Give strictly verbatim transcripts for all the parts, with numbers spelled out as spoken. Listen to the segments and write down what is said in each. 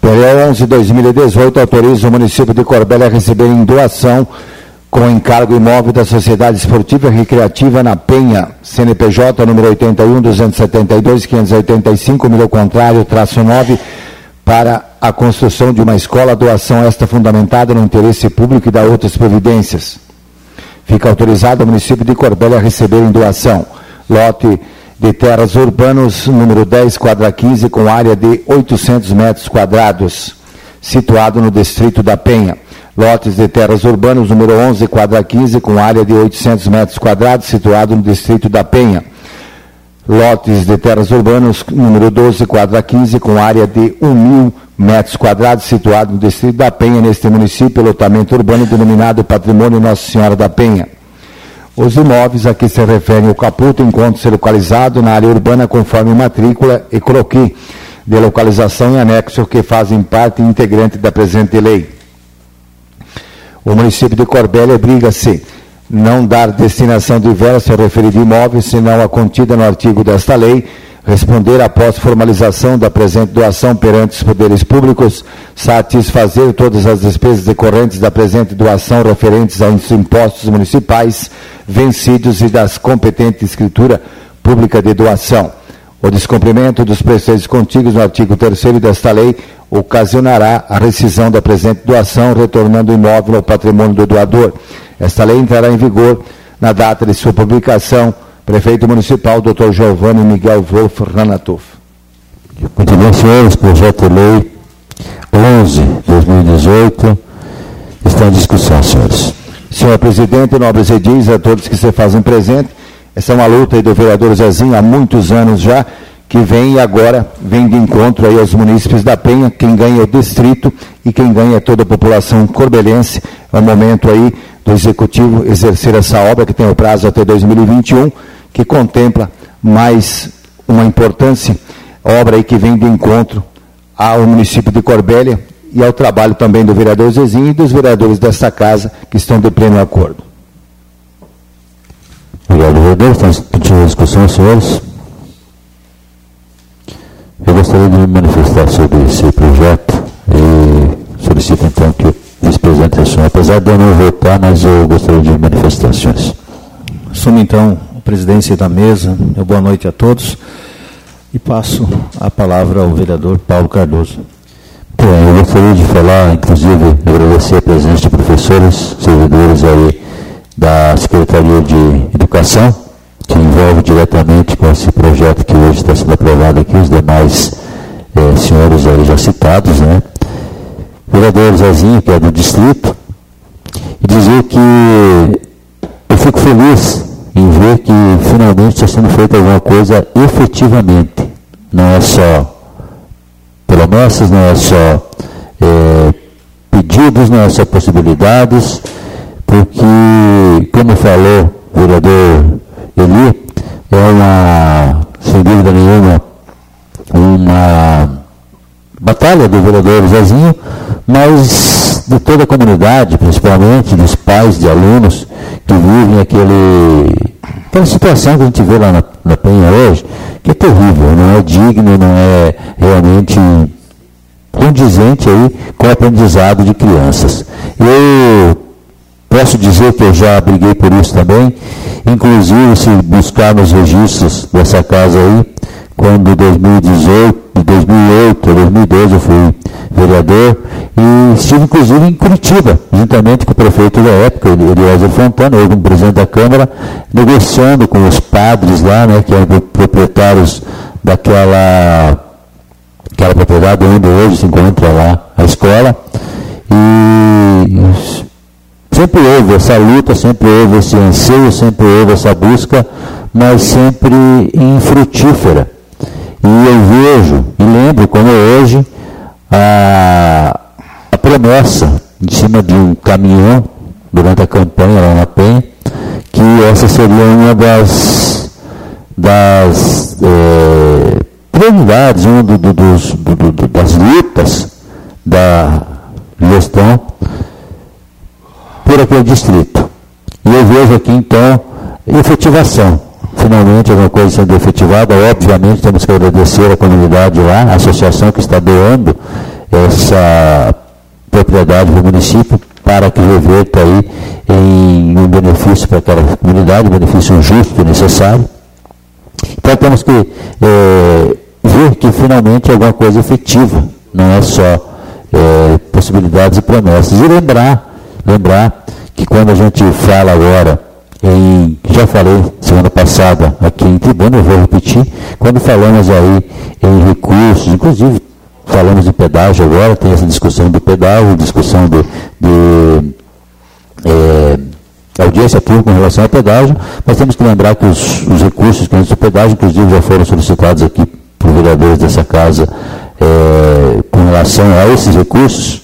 P L onze dois mil e dezoito autoriza o município de Corbélia a receber em doação com encargo imóvel da Sociedade Esportiva e Recreativa na Penha, C N P J número oitenta e um, duzentos e setenta e dois, quinhentos e oitenta e cinco, número contrário, traço nove, para a construção de uma escola, doação esta fundamentada no interesse público e da outras providências. Fica autorizado o município de Corbélia a receber em doação lote de terras urbanos, número dez, quadra quinze, com área de oitocentos metros quadrados, situado no distrito da Penha. Lotes de terras urbanos, número onze, quadra quinze, com área de oitocentos metros quadrados, situado no distrito da Penha. Lotes de terras urbanos, número doze, quadra quinze, com área de um mil metros quadrados, situado no distrito da Penha, neste município, lotamento urbano denominado Patrimônio Nossa Senhora da Penha. Os imóveis a que se referem o Caputo encontram-se localizados na área urbana conforme matrícula e croquis de localização e anexo que fazem parte integrante da presente lei. O município de Corbélia obriga-se não dar destinação diversa ao referido imóvel, senão a contida no artigo desta lei, responder após formalização da presente doação perante os poderes públicos, satisfazer todas as despesas decorrentes da presente doação referentes aos impostos municipais vencidos e das competentes escritura pública de doação. O descumprimento dos preceitos contidos no artigo terceiro desta lei ocasionará a rescisão da presente doação, retornando o imóvel ao patrimônio do doador. Esta lei entrará em vigor na data de sua publicação. Prefeito Municipal, doutor Giovanni Miguel Wolf Ranatoff. Muito bem, senhores, projeto de lei onze, dois mil e dezoito, está em discussão, senhores. Senhor presidente, nobres edis, a todos que se fazem presente, essa é uma luta aí do vereador Zezinho há muitos anos já, que vem e agora vem de encontro aí aos munícipes da Penha. Quem ganha é o distrito e quem ganha é toda a população corbelense. É o momento aí do Executivo exercer essa obra, que tem o prazo até dois mil e vinte e um, que contempla mais uma importante obra aí que vem de encontro ao município de Corbélia e ao trabalho também do vereador Zezinho e dos vereadores desta casa que estão de pleno acordo. Obrigado, vereador. Estamos continuando a discussão, senhores. Eu gostaria de me manifestar sobre esse projeto e solicito então que o vice-presidente assuma, apesar de eu não votar, mas eu gostaria de manifestar, senhores. Assumo então a presidência da mesa. Boa noite a todos e passo a palavra ao vereador Paulo Cardoso. Bem, eu gostaria de falar, inclusive, agradecer a presença de professores, servidores aí da Secretaria de Educação, que envolve diretamente com esse projeto que hoje está sendo aprovado aqui, os demais eh, senhores aí já citados, né? Vereador Zezinho, que é do distrito, e dizer que eu fico feliz em ver que finalmente está sendo feita alguma coisa efetivamente. Não é só promessas, não é só é, pedidos, não é só possibilidades, porque, como falou o vereador Eli, é uma, sem dúvida nenhuma, uma batalha do vereador Zezinho, mas de toda a comunidade, principalmente dos pais de alunos que vivem aquele, aquela situação que a gente vê lá na, na Penha hoje, que é terrível, não é digno, não é realmente condizente aí com o aprendizado de crianças. Eu posso dizer que eu já briguei por isso também, inclusive se buscar nos registros dessa casa aí, quando em dois mil e dezoito, dois mil e oito, dois mil e doze eu fui vereador e estive inclusive em Curitiba, juntamente com o prefeito da época, Eliezer Fontana, eu como presidente da Câmara, negociando com os padres lá, né, que eram proprietários daquela aquela propriedade onde hoje se encontra lá a escola, e sempre houve essa luta, sempre houve esse anseio, sempre houve essa busca, mas sempre infrutífera. E eu vejo e lembro como hoje a, a promessa em cima de um caminhão durante a campanha lá na Penha, que essa seria uma das, das é, prioridades, uma do, do, dos, do, do, das lutas da gestão por aquele distrito. E eu vejo aqui então efetivação. Finalmente alguma coisa sendo efetivada. Obviamente temos que agradecer a comunidade lá, a associação que está doando essa propriedade do município para que reverta aí em um benefício para aquela comunidade, um benefício justo e necessário. Então temos que é, ver que finalmente é alguma coisa efetiva, não é só é, possibilidades e promessas. E lembrar, lembrar que quando a gente fala agora, em, já falei semana passada aqui em tribuna, eu vou repetir, quando falamos aí em recursos, inclusive falamos de pedágio agora, tem essa discussão do pedágio, discussão de, de é, audiência pública com relação ao pedágio, mas temos que lembrar que os, os recursos que antes do pedágio, inclusive, já foram solicitados aqui por vereadores dessa casa é, com relação a esses recursos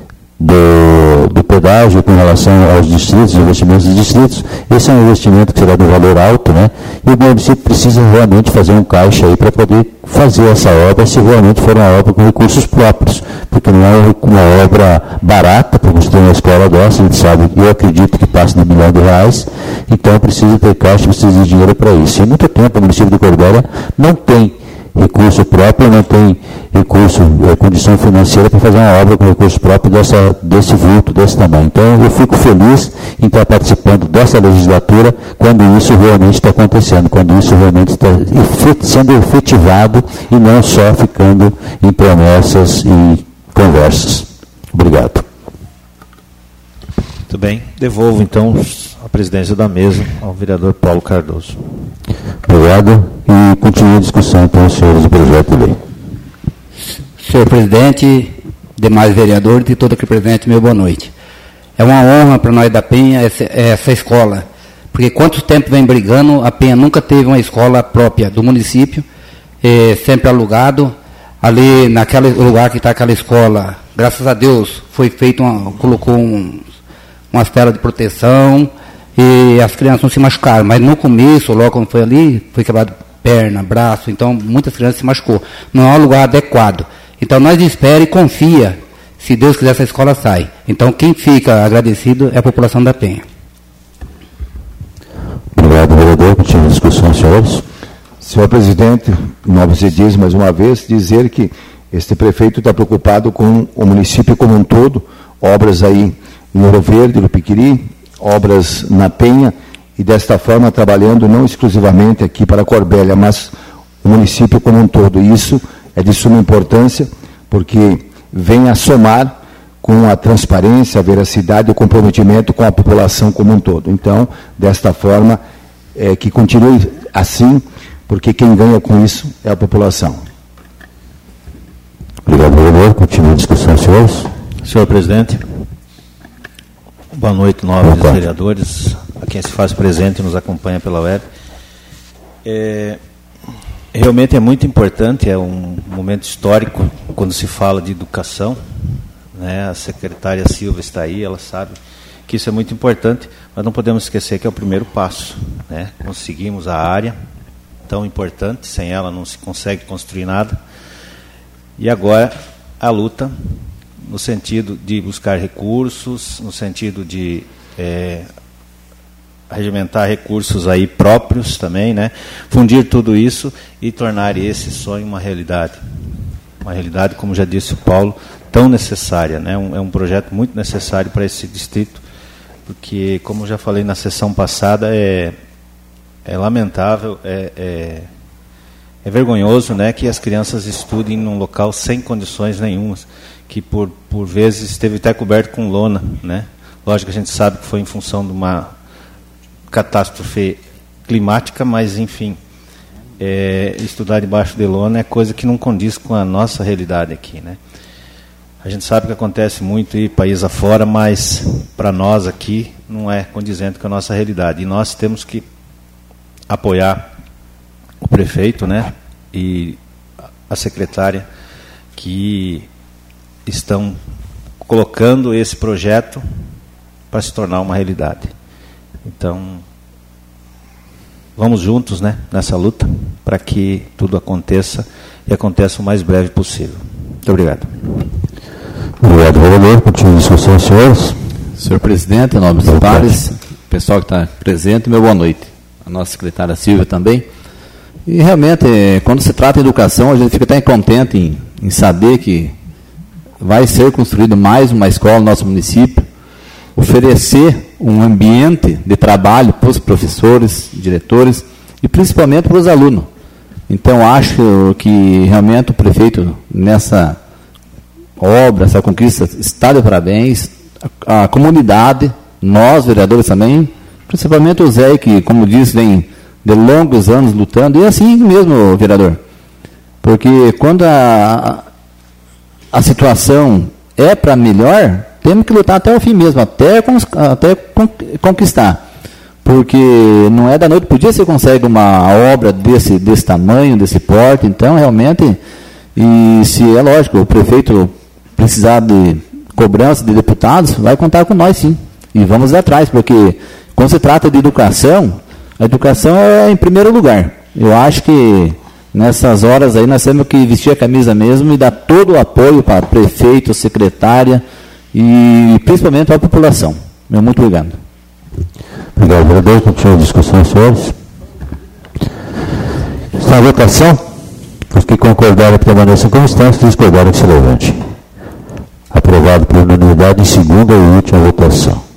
do, do pedágio, com relação aos distritos, investimentos dos distritos. Esse é um investimento que será de valor alto, né? E o município precisa realmente fazer um caixa aí para poder fazer essa obra, se realmente for uma obra com recursos próprios, porque não é uma obra barata para construir uma escola dessa, a gente sabe, eu acredito que passa de um milhão de reais, então precisa ter caixa, precisa de dinheiro para isso. E há muito tempo o município de Corbélia não tem recurso próprio, não tem recurso, é, condição financeira para fazer uma obra com recurso próprio dessa, desse vulto, desse tamanho. Então, eu fico feliz em estar participando dessa legislatura quando isso realmente está acontecendo, quando isso realmente está sendo efetivado e não só ficando em promessas e conversas. Obrigado. Muito bem. Devolvo, então, a presidência da mesa ao vereador Paulo Cardoso. Obrigado. E continua a discussão com os senhores do projeto de lei. Senhor presidente, demais vereadores e todo aqui presente, meu boa noite. É uma honra para nós da Penha essa, essa escola, porque quanto tempo vem brigando, a Penha nunca teve uma escola própria do município, é, sempre alugado. Ali, naquele lugar que está aquela escola, graças a Deus, foi feito, uma, colocou um, umas telas de proteção, e as crianças não se machucaram, mas no começo, logo quando foi ali, foi quebrado perna, braço, então muitas crianças se machucou. Não é um lugar adequado. Então nós espera e confia, se Deus quiser essa escola sai. Então quem fica agradecido é a população da Penha. Obrigado, vereador. Continua a discussão, senhores. Senhor presidente, não você diz mais uma vez, dizer que este prefeito está preocupado com o município como um todo, obras aí em Ouro Verde, no Piquiri, obras na Penha, e desta forma trabalhando não exclusivamente aqui para Corbélia, mas o município como um todo. E isso é de suma importância, porque vem a somar com a transparência, a veracidade e o comprometimento com a população como um todo. Então, desta forma, é, que continue assim, porque quem ganha com isso é a população. Obrigado, vereador. Continua a discussão, senhores. Senhor presidente, boa noite, nobres vereadores, a quem se faz presente e nos acompanha pela web. É, realmente é muito importante, é um momento histórico quando se fala de educação, né? A secretária Silva está aí, ela sabe que isso é muito importante, mas não podemos esquecer que é o primeiro passo, né? Conseguimos a área tão importante, sem ela não se consegue construir nada, e agora a luta no sentido de buscar recursos, no sentido de é, regimentar recursos aí próprios também, né? Fundir tudo isso e tornar esse sonho uma realidade. Uma realidade, como já disse o Paulo, tão necessária, né? Um, é um projeto muito necessário para esse distrito, porque, como já falei na sessão passada, é, é lamentável, é, é, é vergonhoso, né, que as crianças estudem num local sem condições nenhumas, que por, por vezes esteve até coberto com lona, né? Lógico que a gente sabe que foi em função de uma catástrofe climática, mas, enfim, é, estudar debaixo de lona é coisa que não condiz com a nossa realidade aqui, né? A gente sabe que acontece muito em país afora, mas para nós aqui não é condizente com a nossa realidade. E nós temos que apoiar o prefeito, né, e a secretária que estão colocando esse projeto para se tornar uma realidade. Então, vamos juntos, né, nessa luta para que tudo aconteça e aconteça o mais breve possível. Muito obrigado. Obrigado, vereador. Continua a discussão, senhores. Senhor presidente, nobres pares, pessoal que está presente, meu boa noite. A nossa secretária Silvia também. E realmente, quando se trata de educação, a gente fica até contente em, em saber que vai ser construída mais uma escola no nosso município, oferecer um ambiente de trabalho para os professores, diretores e principalmente para os alunos. Então, acho que realmente o prefeito, nessa obra, essa conquista, está de parabéns. A, a comunidade, nós, vereadores também, principalmente o Zé, que, como disse, vem de longos anos lutando, e assim mesmo, vereador. Porque quando a, a situação é para melhor, temos que lutar até o fim mesmo, até, até conquistar. Porque não é da noite para o dia você consegue uma obra desse, desse tamanho, desse porte. Então, realmente, e se é lógico, o prefeito precisar de cobrança de deputados, vai contar com nós sim. E vamos atrás, porque quando se trata de educação, a educação é em primeiro lugar. Eu acho que nessas horas aí nós temos que vestir a camisa mesmo e dar todo o apoio para prefeito, secretária e principalmente para a população. Meu muito obrigado. Obrigado, vereador. Continua a discussão, senhores. Está a votação. Os que concordarem permaneçam como estão, os que discordarem que se levante. Aprovado por unanimidade em segunda e última votação.